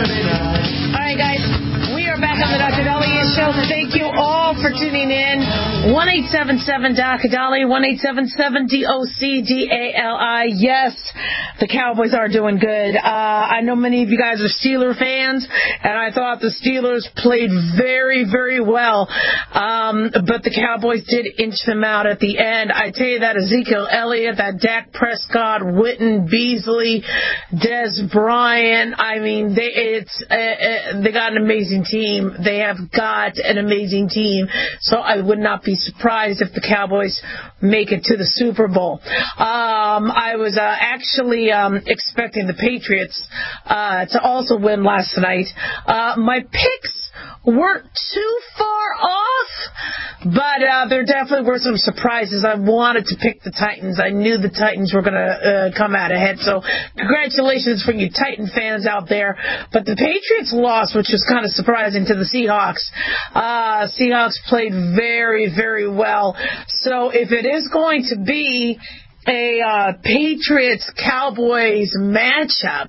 Alright guys, we are back on the Doctor Dahlia Show. Thank you all for tuning in. one eight seven seven D O C D A L I, one eight seven seven D O C D A L I. Yes, the Cowboys are doing good. Uh, I know many of you guys are Steeler fans, and I thought the Steelers played very, very well. Um, but the Cowboys did inch them out at the end. I tell you that Ezekiel Elliott, that Dak Prescott, Witten, Beasley, Des Bryant, I mean, they, it's, uh, uh, they got an amazing team. They have got an amazing team. So I would not be surprised if the Cowboys make it to the Super Bowl. Um, I was uh, actually um, expecting the Patriots uh, to also win last night. Uh, my picks weren't too far off, but uh, there definitely were some surprises. I wanted to pick the Titans. I knew the Titans were going to uh, come out ahead. So congratulations for you Titan fans out there. But the Patriots lost, which was kind of surprising to the Seahawks. Uh, Seahawks played very, very well. So if it is going to be a uh, Patriots-Cowboys matchup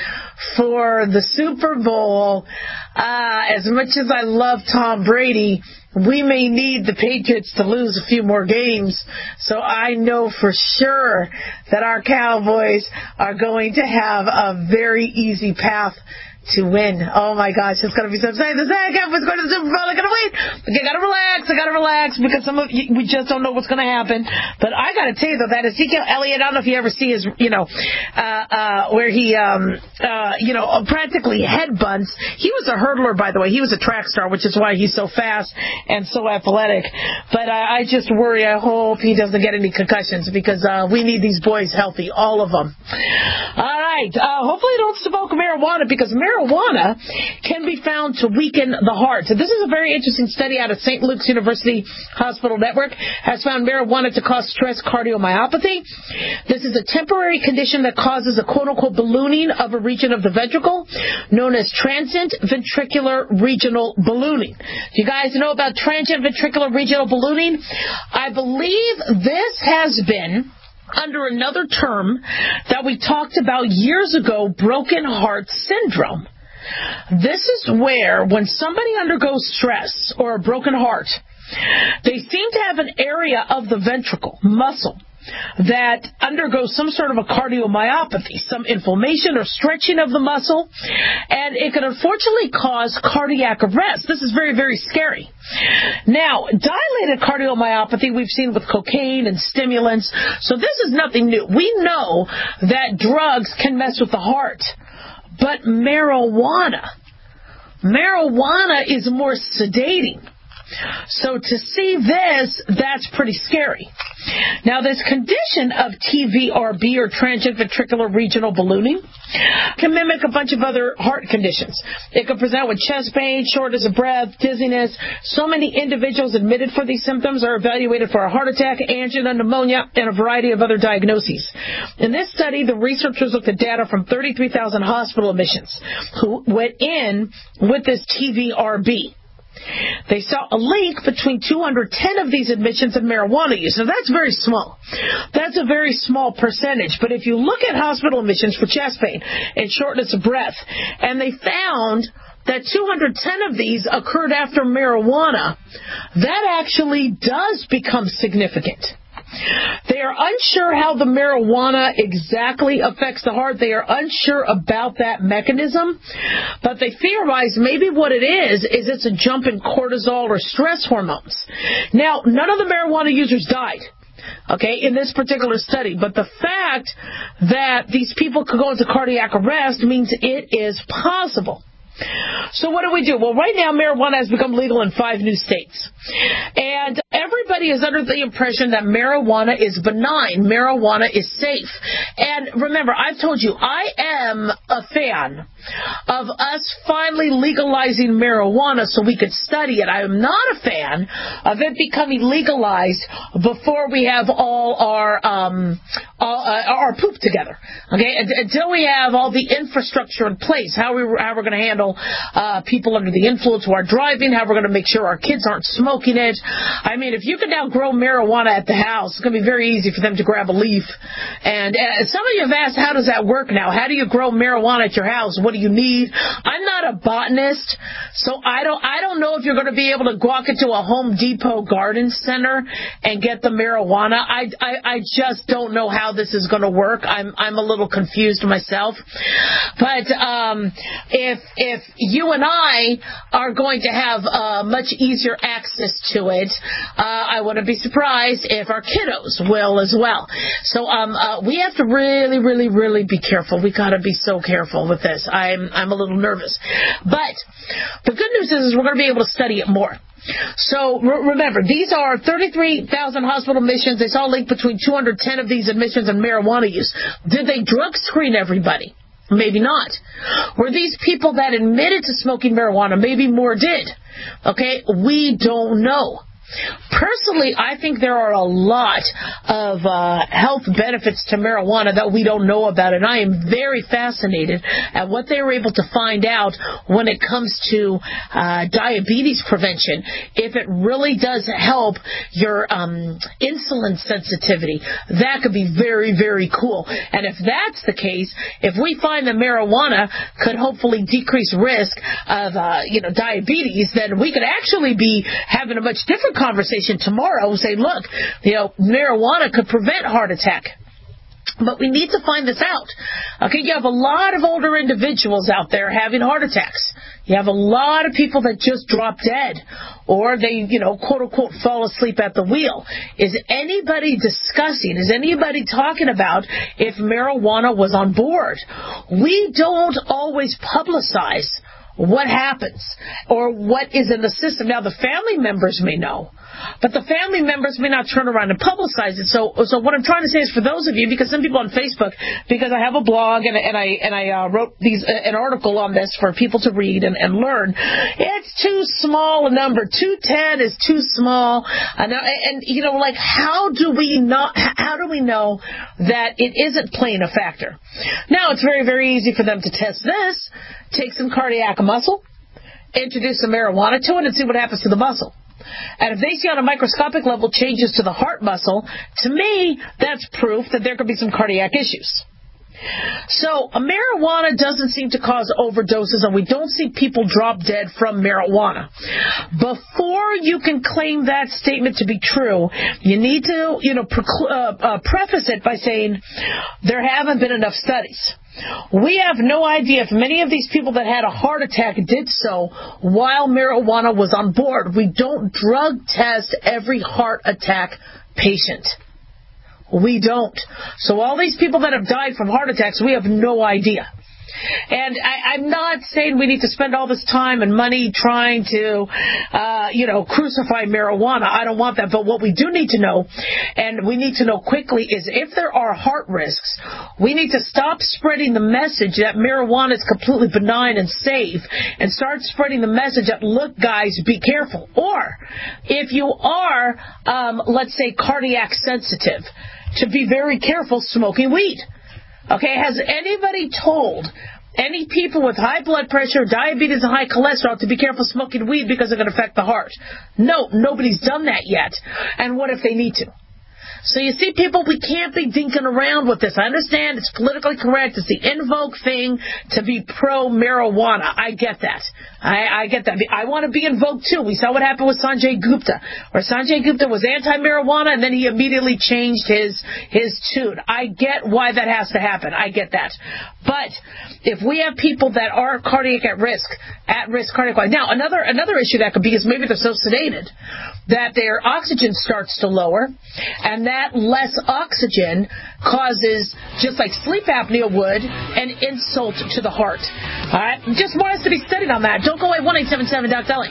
for the Super Bowl, uh, as much as I love Tom Brady, we may need the Patriots to lose a few more games. So I know for sure that our Cowboys are going to have a very easy path to win. Oh my gosh, it's going to be so exciting. The Cowboys going to the Super Bowl. They're going to win. I got to relax. I got to relax because some of you, we just don't know what's going to happen. But I got to tell you though, that Ezekiel Elliott, I don't know if you ever see his, you know, uh, uh, where he, um, uh, you know, practically headbutts. He was a hurdler, by the way. He was a track star, which is why he's so fast and so athletic. But I, I just worry. I hope he doesn't get any concussions because uh, we need these boys healthy, all of them. All right. Uh, hopefully, don't smoke marijuana because marijuana Marijuana can be found to weaken the heart. So this is a very interesting study out of Saint Luke's University Hospital Network, has found marijuana to cause stress cardiomyopathy. This is a temporary condition that causes a quote-unquote ballooning of a region of the ventricle known as transient ventricular regional ballooning. Do you guys know about transient ventricular regional ballooning? I believe this has been under another term that we talked about years ago, broken heart syndrome. This is where when somebody undergoes stress or a broken heart, they seem to have an area of the ventricle muscle that undergoes some sort of a cardiomyopathy, some inflammation or stretching of the muscle, and it can unfortunately cause cardiac arrest. This is very, very scary. Now, dilated cardiomyopathy we've seen with cocaine and stimulants, so this is nothing new. We know that drugs can mess with the heart, but marijuana, marijuana is more sedating. So to see this, that's pretty scary. Now, this condition of T V R B, or transient ventricular regional ballooning, can mimic a bunch of other heart conditions. It can present with chest pain, shortness of breath, dizziness. So many individuals admitted for these symptoms are evaluated for a heart attack, angina, pneumonia, and a variety of other diagnoses. In this study, the researchers looked at data from thirty-three thousand hospital admissions who went in with this T V R B. They saw a link between two hundred ten of these admissions and marijuana use. Now, that's very small. That's a very small percentage. But if you look at hospital admissions for chest pain and shortness of breath, and they found that two hundred ten of these occurred after marijuana, that actually does become significant. They are unsure how the marijuana exactly affects the heart. They are unsure about that mechanism, but they theorize maybe what it is, is it's a jump in cortisol or stress hormones. Now, none of the marijuana users died, okay, in this particular study, but the fact that these people could go into cardiac arrest means it is possible. So what do we do? Well, right now, marijuana has become legal in five new states. And everybody is under the impression that marijuana is benign. Marijuana is safe. And remember, I've told you, I am a fan of us finally legalizing marijuana so we could study it. I am not a fan of it becoming legalized before we have all our um, all, uh, our poop together. Okay, until we have all the infrastructure in place, how we how we're going to handle uh, people under the influence who are driving, how we're going to make sure our kids aren't smoking. smoking it. I mean, if you can now grow marijuana at the house, it's going to be very easy for them to grab a leaf. And uh, some of you have asked, how does that work now? How do you grow marijuana at your house? What do you need? I'm not a botanist, so I don't I don't know if you're going to be able to walk into a Home Depot garden center and get the marijuana. I, I, I just don't know how this is going to work. I'm I'm a little confused myself. But um, if if you and I are going to have uh, much easier access to it, uh, I wouldn't be surprised if our kiddos will as well. So um, uh, we have to really, really, really be careful. We got to be so careful with this. I'm I'm a little nervous. But the good news is, is we're going to be able to study it more. So re- remember, these are thirty-three thousand hospital admissions. They saw a link between two hundred ten of these admissions and marijuana use. Did they drug screen everybody? Maybe not. Were these people that admitted to smoking marijuana? Maybe more did. Okay, we don't know. Personally, I think there are a lot of uh, health benefits to marijuana that we don't know about, and I am very fascinated at what they were able to find out when it comes to uh, diabetes prevention. If it really does help your um, insulin sensitivity, that could be very, very cool. And if that's the case, if we find that marijuana could hopefully decrease risk of uh, you know diabetes, then we could actually be having a much different conversation tomorrow, say, look, you know, marijuana could prevent heart attack. But we need to find this out. Okay, you have a lot of older individuals out there having heart attacks. You have a lot of people that just drop dead, or they, you know, quote unquote, fall asleep at the wheel. Is anybody discussing, is anybody talking about if marijuana was on board? We don't always publicize what happens or what is in the system. Now, the family members may know, but the family members may not turn around and publicize it. So, so what I'm trying to say is, for those of you, because some people on Facebook, because I have a blog and, and I and I uh, wrote these uh, an article on this for people to read and, and learn. It's too small a number. two ten is too small. And, and you know, like, how do we not? How do we know that it isn't playing a factor? Now, it's very, very easy for them to test this. Take some cardiac muscle, introduce some marijuana to it, and see what happens to the muscle. And if they see on a microscopic level changes to the heart muscle, to me, that's proof that there could be some cardiac issues. So uh, marijuana doesn't seem to cause overdoses, and we don't see people drop dead from marijuana. Before you can claim that statement to be true, you need to, you know, preclu- uh, uh, preface it by saying there haven't been enough studies. We have no idea if many of these people that had a heart attack did so while marijuana was on board. We don't drug test every heart attack patient. We don't. So all these people that have died from heart attacks, we have no idea. And I, I'm not saying we need to spend all this time and money trying to, uh, you know, crucify marijuana. I don't want that. But what we do need to know, and we need to know quickly, is if there are heart risks, we need to stop spreading the message that marijuana is completely benign and safe, and start spreading the message that, look, guys, be careful. Or if you are, um, let's say, cardiac sensitive, to be very careful smoking weed. Okay, has anybody told any people with high blood pressure, diabetes, and high cholesterol to be careful smoking weed because it can affect the heart? No, nobody's done that yet. And what if they need to? So you see, people, we can't be dinking around with this. I understand it's politically correct. It's the in vogue thing to be pro-marijuana. I get that. I, I get that. I want to be in vogue, too. We saw what happened with Sanjay Gupta, where Sanjay Gupta was anti-marijuana, and then he immediately changed his his tune. I get why that has to happen. I get that. But if we have people that are cardiac at risk, at risk cardiac, now another another issue that could be is maybe they're so sedated that their oxygen starts to lower, and that less oxygen causes, just like sleep apnea would, an insult to the heart. All right? Just want us to be studied on that. Don't go away. one eight seven seven Doc Dolly.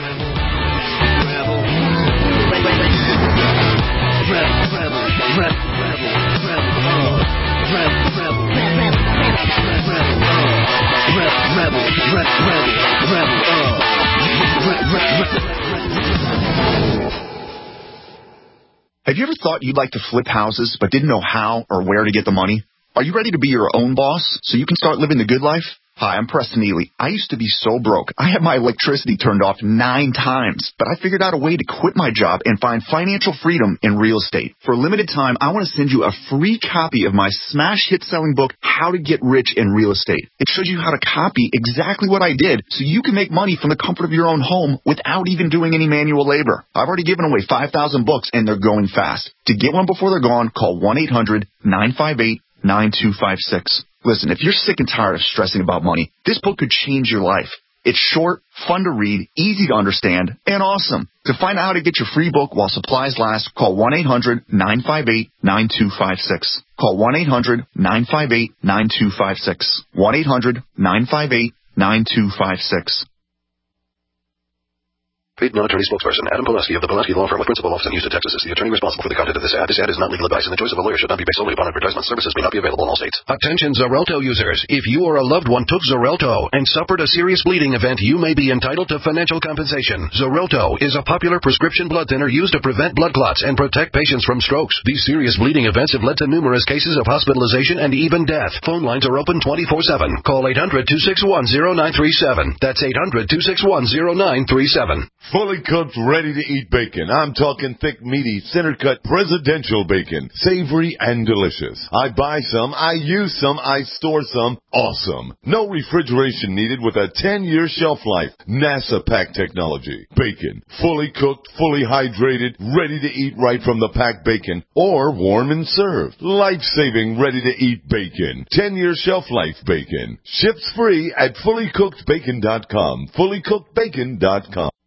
Have you ever thought you'd like to flip houses but didn't know how or where to get the money? Are you ready to be your own boss so you can start living the good life? Hi, I'm Preston Ely. I used to be so broke. I had my electricity turned off nine times, but I figured out a way to quit my job and find financial freedom in real estate. For a limited time, I want to send you a free copy of my smash hit selling book, How to Get Rich in Real Estate. It shows you how to copy exactly what I did so you can make money from the comfort of your own home without even doing any manual labor. I've already given away five thousand books and they're going fast. To get one before they're gone, call one eight hundred nine five eight nine two five six. Listen, if you're sick and tired of stressing about money, this book could change your life. It's short, fun to read, easy to understand, and awesome. To find out how to get your free book while supplies last, call one eight hundred nine five eight nine two five six. Call one eight hundred nine five eight nine two five six. one eight hundred nine five eight nine two five six. Paid non-attorney spokesperson Adam Poleski of the Poleski Law Firm with principal office in Houston, Texas is the attorney responsible for the content of this ad. This ad is not legal advice, and the choice of a lawyer should not be based solely upon advertisement. Services may not be available in all states. Attention Xarelto users. If you or a loved one took Xarelto and suffered a serious bleeding event, you may be entitled to financial compensation. Xarelto is a popular prescription blood thinner used to prevent blood clots and protect patients from strokes. These serious bleeding events have led to numerous cases of hospitalization and even death. Phone lines are open twenty-four seven. Call eight hundred two six one zero nine three seven. That's eight hundred two six one zero nine three seven. Fully cooked, ready-to-eat bacon. I'm talking thick, meaty, center-cut, presidential bacon. Savory and delicious. I buy some, I use some, I store some. Awesome. No refrigeration needed with a ten-year shelf life. NASA pack technology. Bacon. Fully cooked, fully hydrated, ready to eat right from the packed bacon. Or warm and served. Life-saving, ready-to-eat bacon. ten-year shelf life bacon. Ships free at fully cooked bacon dot com. fully cooked bacon dot com.